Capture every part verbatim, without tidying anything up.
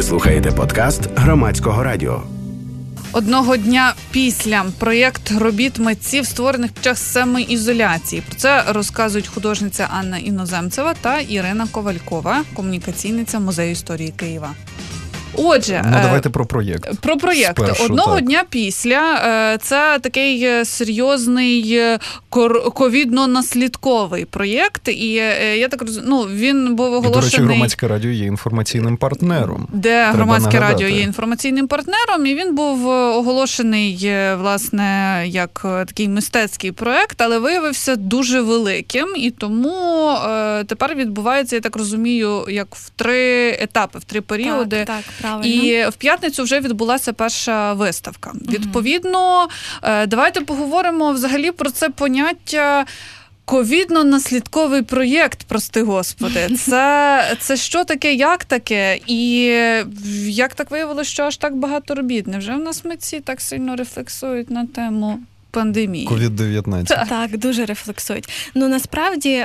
Ви слухаєте подкаст Громадського радіо. Одного дня після проєкт робіт митців, створених під час самоізоляції. Про це розказують художниця Анна Іноземцева та Ірина Ковалькова, комунікаційниця Музею історії Києва. Отже, ну, давайте про проєкт. Про проєкт. Спершу, Одного так. дня після. Це такий серйозний ковідно-наслідковий проєкт. І я так розумію, ну, він був оголошений... І, до речі, Громадське радіо є інформаційним партнером. Де Треба Громадське нагадати. радіо є інформаційним партнером. І він був оголошений, власне, як такий мистецький проєкт, але виявився дуже великим. І тому тепер відбувається, я так розумію, як в три етапи, в три періоди. Так, так. Правильно. І в п'ятницю вже відбулася перша виставка. Mm-hmm. Відповідно, давайте поговоримо взагалі про це поняття ковідно-наслідковий проєкт, прости господи. Це, це що таке, як таке? І як так виявилося, що аж так багато робіт? Невже в нас митці так сильно рефлексують на тему пандемії? ковід дев'ятнадцять. Так, так, дуже рефлексують. Ну, насправді,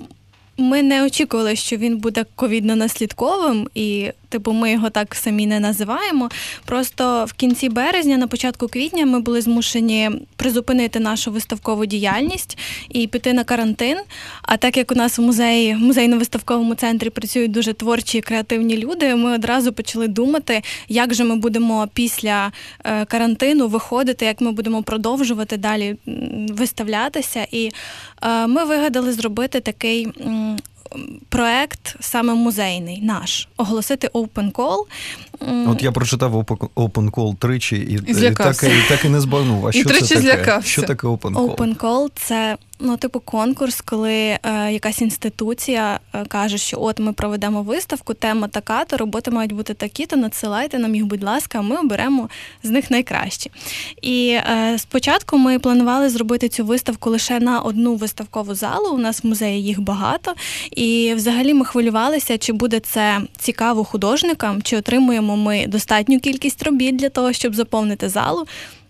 ми не очікували, що він буде ковідно-наслідковим, і типу ми його так самі не називаємо. Просто в кінці березня, на початку квітня ми були змушені призупинити нашу виставкову діяльність і піти на карантин. А так як у нас в музеї, в музейно-виставковому центрі працюють дуже творчі і креативні люди, ми одразу почали думати, як же ми будемо після е, карантину виходити, як ми будемо продовжувати далі виставлятися. І е, ми вигадали зробити такий м, проект саме музейний, наш, оголосити open call. От я прочитав open call тричі і, і, так, і так і не збагнув. А і що тричі це таке? злякався. Що таке open call? Open call – це, ну, типу конкурс, коли е, якась інституція е, каже, що от ми проведемо виставку, тема така, то роботи мають бути такі, то надсилайте нам їх, будь ласка, а ми оберемо з них найкращі. І е, спочатку ми планували зробити цю виставку лише на одну виставкову залу, у нас в музеї їх багато, і взагалі ми хвилювалися, чи буде це цікаво художникам, чи отримуємо ми достатню кількість робіт для того, щоб заповнити залу.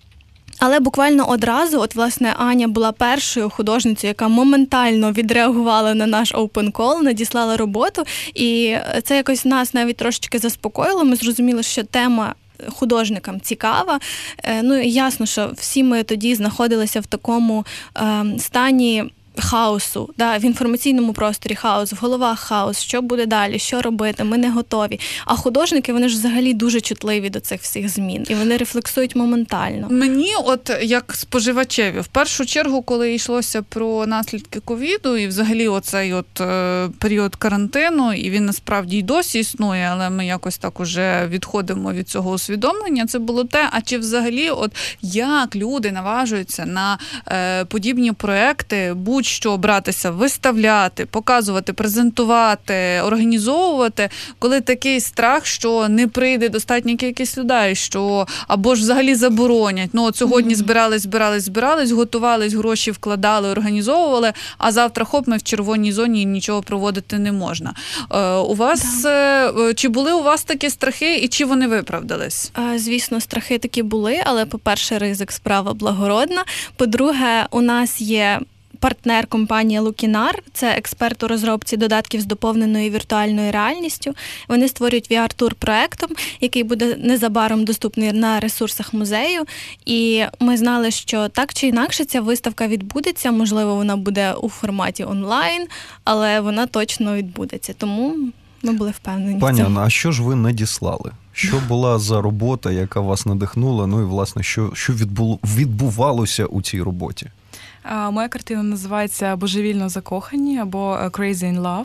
Але буквально одразу, от, власне, Аня була першою художницею, яка моментально відреагувала на наш open call, надіслала роботу, і це якось нас навіть трошечки заспокоїло. Ми зрозуміли, що тема художникам цікава. Ну, і ясно, що всі ми тоді знаходилися в такому е, стані хаосу, да, в інформаційному просторі хаос, в головах хаос, що буде далі, що робити, ми не готові. А художники, вони ж взагалі дуже чутливі до цих всіх змін, і вони рефлексують моментально. Мені, от як споживачеві, в першу чергу, коли йшлося про наслідки ковіду, і взагалі оцей от е, період карантину, і він насправді й досі існує, але ми якось так уже відходимо від цього усвідомлення, це було те, а чи взагалі, от як люди наважуються на е, подібні проекти, будь що братися, виставляти, показувати, презентувати, організовувати, коли такий страх, що не прийде достатня кількість людей, що або ж взагалі заборонять. Ну, от сьогодні збирались, збирались, збирались, готувались, гроші вкладали, організовували, а завтра хоп, ми в червоній зоні і нічого проводити не можна. Е, у вас, да. Чи були у вас такі страхи і чи вони виправдались? Звісно, страхи такі були, але, по-перше, ризик справа благородна. По-друге, у нас є партнер компанія Лукінар, це експерт у розробці додатків з доповненою віртуальною реальністю. Вони створюють ві ар-тур проектом, який буде незабаром доступний на ресурсах музею. І ми знали, що так чи інакше ця виставка відбудеться, можливо, вона буде у форматі онлайн, але вона точно відбудеться. Тому ми були впевнені. Пані Анна, а що ж ви надіслали? Що була за робота, яка вас надихнула? Ну і, власне, що, що відбуло, відбувалося у цій роботі? Моя картина називається «Божевільно закохані» або «Crazy in Love».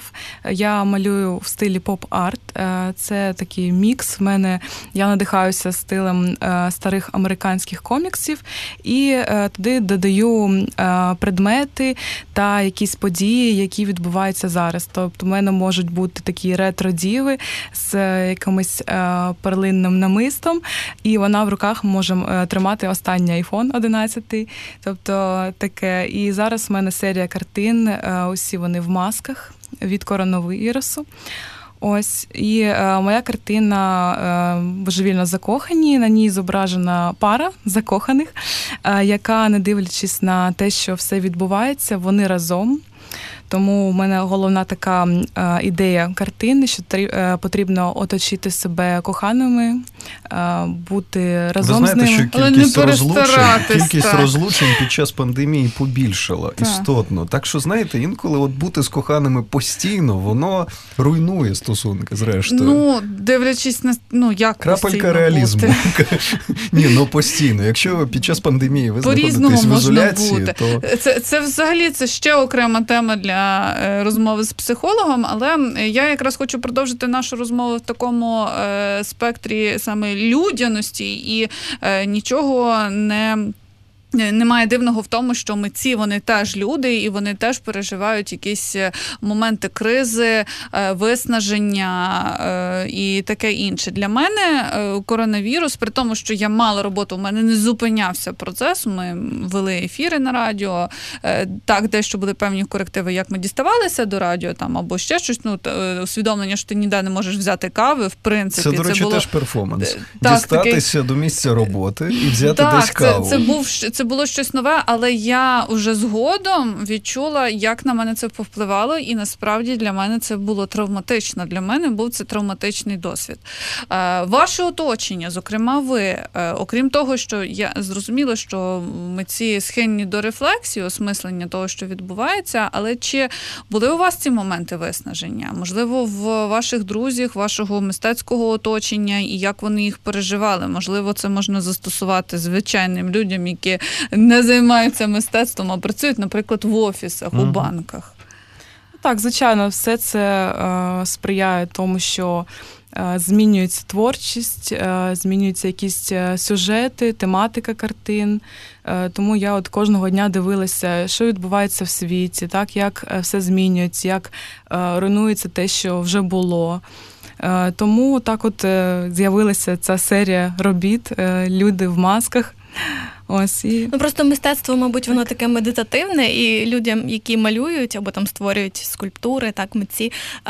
Я малюю в стилі поп-арт. Це такий мікс. В мене я надихаюся стилем старих американських коміксів і туди додаю предмети та якісь події, які відбуваються зараз. Тобто в мене можуть бути такі ретро-діви з якимось перлинним намистом, і вона в руках може тримати останній айфон одинадцятий. Тобто таке. І зараз в мене серія картин, усі вони в масках від коронавірусу. Ось, і е, моя картина е, «Божевільно закохані», на ній зображена пара закоханих, е, яка, не дивлячись на те, що все відбувається, вони разом. Тому в мене головна така е, ідея картини, що е, потрібно оточити себе коханими, е, бути разом Ви знаєте, з ними. що кількість розлучень, кількість розлучень під час пандемії побільшала так. істотно. Так що, знаєте, інколи от бути з коханими постійно, воно руйнує стосунки, зрештою. Ну, дивлячись на, ну, як крапелька реалізму. Ні, ну постійно. Якщо під час пандемії ви знаходитесь в ізоляції, то... Це, це взагалі це ще окрема тема для розмови з психологом, але я якраз хочу продовжити нашу розмову в такому е, спектрі саме людяності і е, нічого не... Немає дивного в тому, що митці, вони теж люди, і вони теж переживають якісь моменти кризи, виснаження і таке інше. Для мене коронавірус, при тому, що я мала роботу, у мене не зупинявся процес, ми вели ефіри на радіо, так, дещо були певні корективи, як ми діставалися до радіо, там, або ще щось, ну, усвідомлення, що ти ніде не можеш взяти кави, в принципі. Це, до речі, це було... теж перформанс. Так, дістатися такий... до місця роботи і взяти так, десь каву. Це, це був це було щось нове, але я вже згодом відчула, як на мене це повпливало, і насправді для мене це було травматично. Для мене був це травматичний досвід. Ваше оточення, зокрема ви, окрім того, що я зрозуміла, що митці схильні до рефлексії, осмислення того, що відбувається, але чи були у вас ці моменти виснаження? Можливо, в ваших друзях, вашого мистецького оточення, і як вони їх переживали? Можливо, це можна застосувати звичайним людям, які не займаються мистецтвом, а працюють, наприклад, в офісах, mm-hmm. у банках. Так, звичайно, все це е, сприяє тому, що е, змінюється творчість, е, змінюються якісь сюжети, тематика картин. Е, тому я от кожного дня дивилася, що відбувається в світі, так, як все змінюється, як е, руйнується те, що вже було. Е, тому так от е, з'явилася ця серія робіт е, «Люди в масках». Ось, і... Ну, просто мистецтво, мабуть, воно таке медитативне, і людям, які малюють або там створюють скульптури, так, митці,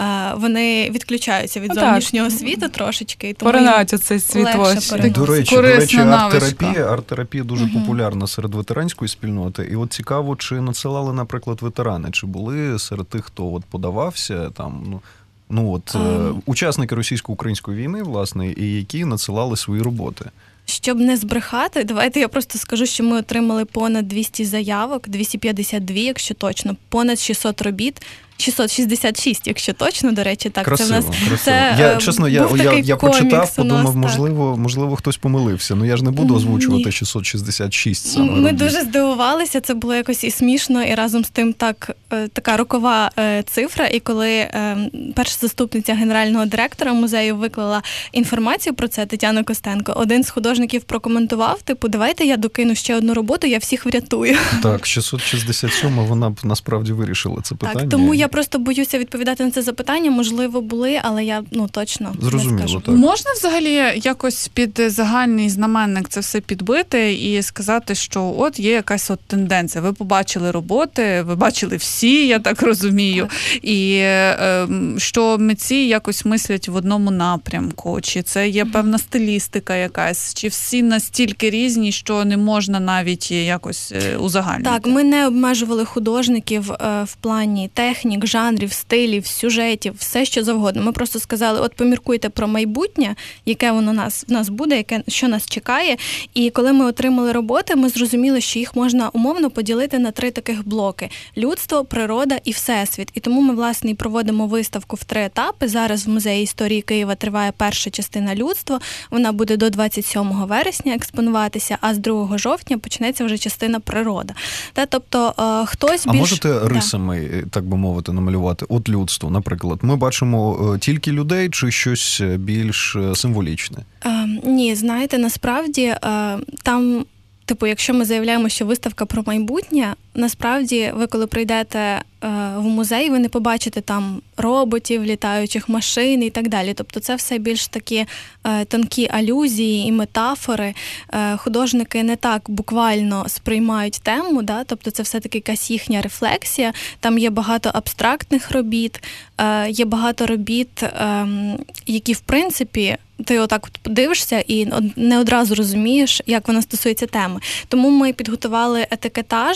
вони відключаються від зовнішнього так. світу трошечки. Поринають оцей світ очі. До речі, до речі, арт-терапія, арт-терапія дуже угу. популярна серед ветеранської спільноти. І от цікаво, чи надсилали, наприклад, ветерани, чи були серед тих, хто от подавався, там, ну, ну от, um... учасники російсько-української війни, власне, і які надсилали свої роботи. Щоб не збрехати, давайте я просто скажу, що ми отримали понад двісті заявок, двісті п'ятдесят два, якщо точно, понад шістсот робіт, шістсот шістдесят шість, якщо точно, до речі, так. Красиво, це в нас, красиво. Це, я, чесно, я, я, я прочитав, подумав, нас, можливо, можливо, хтось помилився. Ну, я ж не буду озвучувати шістсот шістдесят шість саме Ми робіт. дуже здивувалися, це було якось і смішно, і разом з тим так, така рокова цифра. І коли перша заступниця генерального директора музею виклала інформацію про це, Тетяна Костенко, один з художників прокоментував, типу, давайте я докину ще одну роботу, я всіх врятую. Так, шістсот шістдесят сьома, вона б насправді вирішила це питання. Так, тому я просто боюся відповідати на це запитання. Можливо, були, але я, ну, точно Зрозуміло, не скажу. Так. Можна взагалі якось під загальний знаменник це все підбити і сказати, що от є якась от тенденція. Ви побачили роботи, ви бачили всі, я так розумію, так. і е, що митці якось мислять в одному напрямку, чи це є певна стилістика якась, чи всі настільки різні, що не можна навіть якось узагальнити? Так, ми не обмежували художників е, в плані технік, жанрів, стилів, сюжетів, все що завгодно. Ми просто сказали, от поміркуйте про майбутнє, яке воно нас, в нас буде, яке, що нас чекає. І коли ми отримали роботи, ми зрозуміли, що їх можна умовно поділити на три таких блоки. Людство, природа і всесвіт. І тому ми, власне, і проводимо виставку в три етапи. Зараз в Музеї історії Києва триває перша частина людства. Вона буде до двадцять сьомого вересня експонуватися, а з другого жовтня почнеться вже частина природа. Та, тобто, е, хтось а більш... можете рисами, да. так би мовити, намалювати? От людство, наприклад. Ми бачимо тільки людей чи щось більш символічне? Е, ні, знаєте, насправді е, там, типу, якщо ми заявляємо, що виставка про майбутнє, насправді ви, коли прийдете е, в музей, ви не побачите там роботів, літаючих машин і так далі. Тобто це все більш такі е, тонкі алюзії і метафори. Е, художники не так буквально сприймають тему, да? Тобто це все-таки якась їхня рефлексія. Там є багато абстрактних робіт, е, є багато робіт, е, які, в принципі, ти отак от подивишся і не одразу розумієш, як вона стосується теми. Тому ми підготували етикетаж, тобто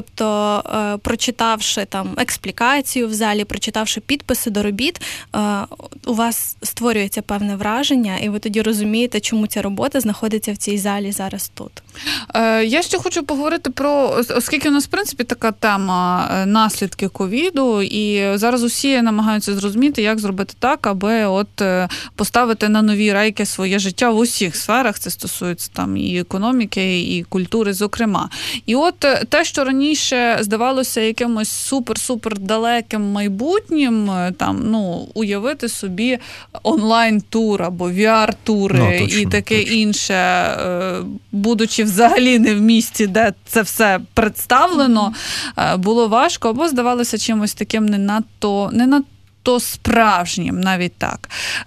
Тобто, е, прочитавши там експлікацію в залі, прочитавши підписи до робіт, е, у вас створюється певне враження, і ви тоді розумієте, чому ця робота знаходиться в цій залі зараз тут. Е, я ще хочу поговорити про, оскільки у нас, в принципі, така тема наслідки ковіду, і зараз усі намагаються зрозуміти, як зробити так, аби от поставити на нові рейки своє життя в усіх сферах. Це стосується там і економіки, і культури, зокрема. І от те, що раніше здавалося якимось супер-супер далеким майбутнім, там, ну, уявити собі онлайн-тур або ві ар-тури ну, точно, і таке точно. інше, будучи взагалі не в місті, де це все представлено, mm-hmm. було важко, або здавалося чимось таким не надто, не надто то справжнім, навіть так.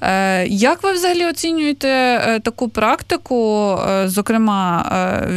Як ви взагалі оцінюєте таку практику, зокрема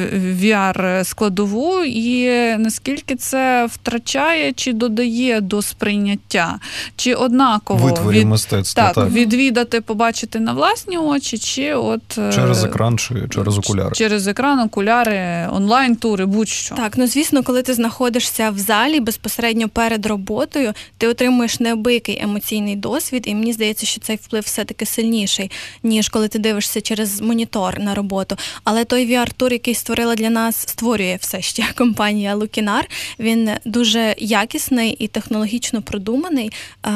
ві ар-складову, і наскільки це втрачає чи додає до сприйняття? Чи однаково витворів мистецтва, так, так. відвідати, побачити на власні очі, чи от... Через екран, чи через окуляри? Через екран, окуляри, онлайн-тури, будь-що. Так, ну звісно, коли ти знаходишся в залі безпосередньо перед роботою, ти отримуєш неабиякий емоційний досвід, і мені здається, що цей вплив все-таки сильніший, ніж коли ти дивишся через монітор на роботу. Але той ві ар-тур, який створила для нас, створює все ще компанія Lukinar, він дуже якісний і технологічно продуманий.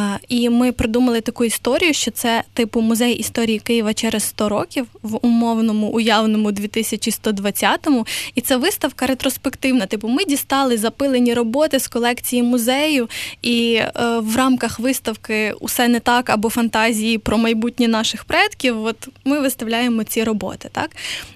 І ми придумали таку історію, що це типу музей історії Києва через сто років в умовному, уявному дві тисячі сто двадцятому. І це виставка ретроспективна. Типу ми дістали запилені роботи з колекції музею, і в рамках виставки «Усе не так» або фантазії про майбутнє наших предків, от ми виставляємо ці роботи, так?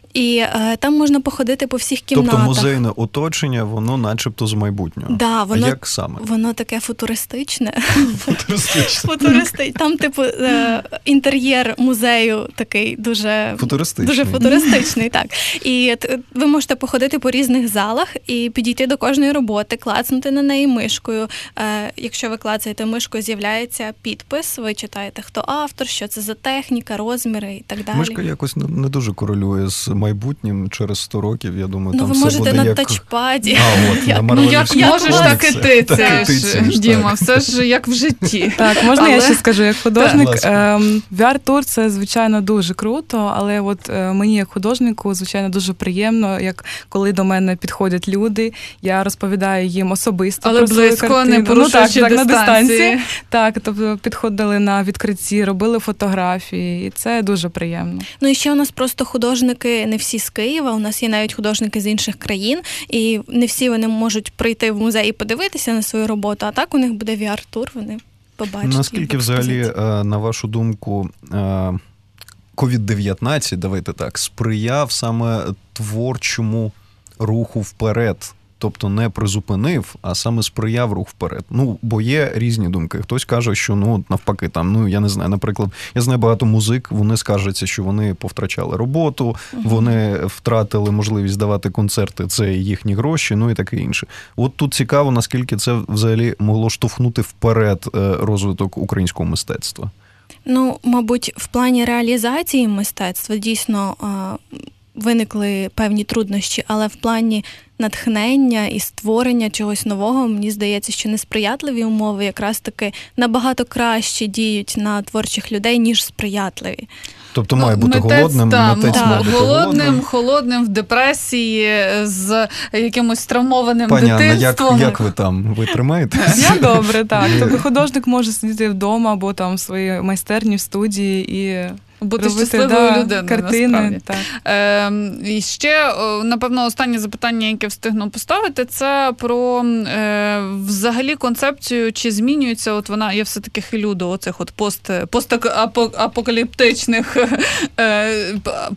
І е, там можна походити по всіх кімнатах. Тобто музейне оточення, воно начебто з майбутнього. Да, воно, а як саме? Воно таке футуристичне. Футуристичне. Футуристичне. Там, типу, е, інтер'єр музею такий дуже футуристичний. Дуже футуристичний, так. І т, ви можете походити по різних залах і підійти до кожної роботи, клацнути на неї мишкою. Е, якщо ви клацаєте мишкою, з'являється підпис, ви читаєте, хто автор, що це за техніка, розміри і так далі. Мишка якось не, не дуже корелює з майбутнім через сто років, я думаю, ну, там ви все можете буде на як... тачпаді. А, от, як, на ну, як можеш, так і ти це ж, Діма, все ж як в житті. Так, можна але... я ще скажу, як художник, ві ар-тур – це, звичайно, дуже круто, але от мені, як художнику, звичайно, дуже приємно, як коли до мене підходять люди, я розповідаю їм особисто але про свою близько, картину. не порушуючи ну, так, так, дистанції. На дистанції. Так, тобто підходили на відкритті, робили фотографії, і це дуже приємно. Ну і ще у нас просто художники не всі з Києва, у нас є навіть художники з інших країн, і не всі вони можуть прийти в музей і подивитися на свою роботу, а так у них буде ві ар-тур, вони побачать. Наскільки взагалі, на вашу думку, ковід дев'ятнадцять, давайте так, сприяв саме творчому руху вперед? Тобто не призупинив, а саме сприяв рух вперед. Ну, бо є різні думки. Хтось каже, що, ну, навпаки, там, ну, я не знаю, наприклад, я знаю багато музик, вони скаржаться, що вони повтрачали роботу, uh-huh. вони втратили можливість давати концерти, це їхні гроші, ну і таке інше. От тут цікаво, наскільки це взагалі могло штовхнути вперед розвиток українського мистецтва. Ну, мабуть, в плані реалізації мистецтва дійсно виникли певні труднощі, але в плані натхнення і створення чогось нового, мені здається, що несприятливі умови якраз таки набагато краще діють на творчих людей, ніж сприятливі. Тобто має бути митець, голодним, та, митець та, має бути голодним, голодним. холодним, в депресії, з якимось травмованим Пані Анна, дитинством. як, як ви там? Ви тримаєтесь? Я добре, так. Тобто художник може сидіти вдома або там в своїй майстерні, в студії і бути робити, щасливою да, людиною, картини, насправді. Так. Е, і ще, напевно, останнє запитання, яке встигну поставити, це про е, взагалі концепцію, чи змінюється, от вона, я все-таки хилю до оцих от пост, постапокаліптичних е,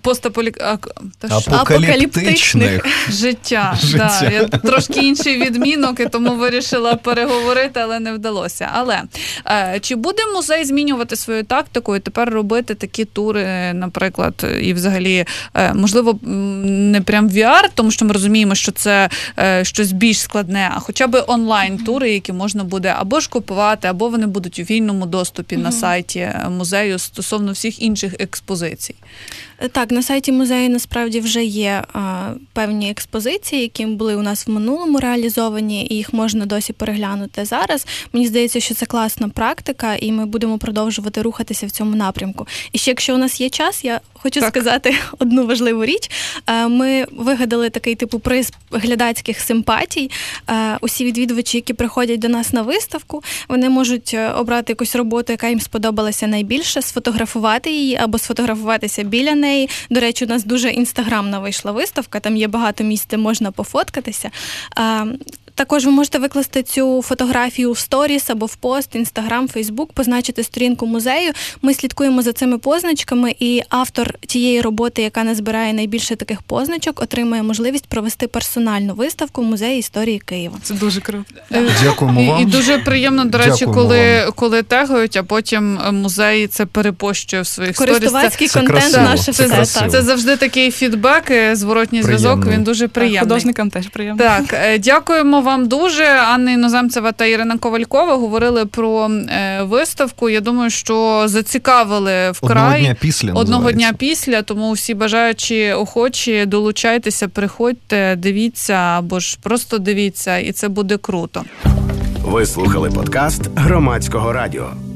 апокаліптичних життя. життя. Да, я трошки інший відмінок, і тому вирішила переговорити, але не вдалося. Але е, чи буде музей змінювати свою тактику і тепер робити такі тури, наприклад, і взагалі, можливо, не прям ві ар, тому що ми розуміємо, що це щось більш складне, а хоча б онлайн-тури, які можна буде або ж купувати, або вони будуть у вільному доступі mm-hmm. на сайті музею стосовно всіх інших експозицій. Так, на сайті музею насправді вже є а, певні експозиції, які були у нас в минулому реалізовані, і їх можна досі переглянути зараз. Мені здається, що це класна практика, і ми будемо продовжувати рухатися в цьому напрямку. І ще, якщо у нас є час, я хочу так. сказати одну важливу річ. Ми вигадали такий типу приз глядацьких симпатій. Усі відвідувачі, які приходять до нас на виставку, вони можуть обрати якусь роботу, яка їм сподобалася найбільше, сфотографувати її або сфотографуватися біля неї. До речі, у нас дуже інстаграмна вийшла виставка, там є багато місць, де можна пофоткатися. Також ви можете викласти цю фотографію в сторіс або в пост, Інстаграм, Фейсбук, позначити сторінку музею. Ми слідкуємо за цими позначками, і автор тієї роботи, яка назбирає найбільше таких позначок, отримає можливість провести персональну виставку в Музеї історії Києва. Це дуже круто. Дякуємо вам. І, і дуже приємно, до речі, коли, коли тегають, а потім музей це перепощує в своїх сторіс. Користувацький це, контент це наше це, все. це, це завжди такий фідбек, зворотній зв'язок, він дуже приємний. Художникам теж приємно. Так, дякуємо вам дуже. Анна Іноземцева та Ірина Ковалькова говорили про е, виставку. Я думаю, що зацікавили вкрай. Одного дня після. Одного дня після, тому всі бажаючі, охочі, долучайтеся, приходьте, дивіться, або ж просто дивіться, і це буде круто. Ви слухали подкаст Громадського радіо.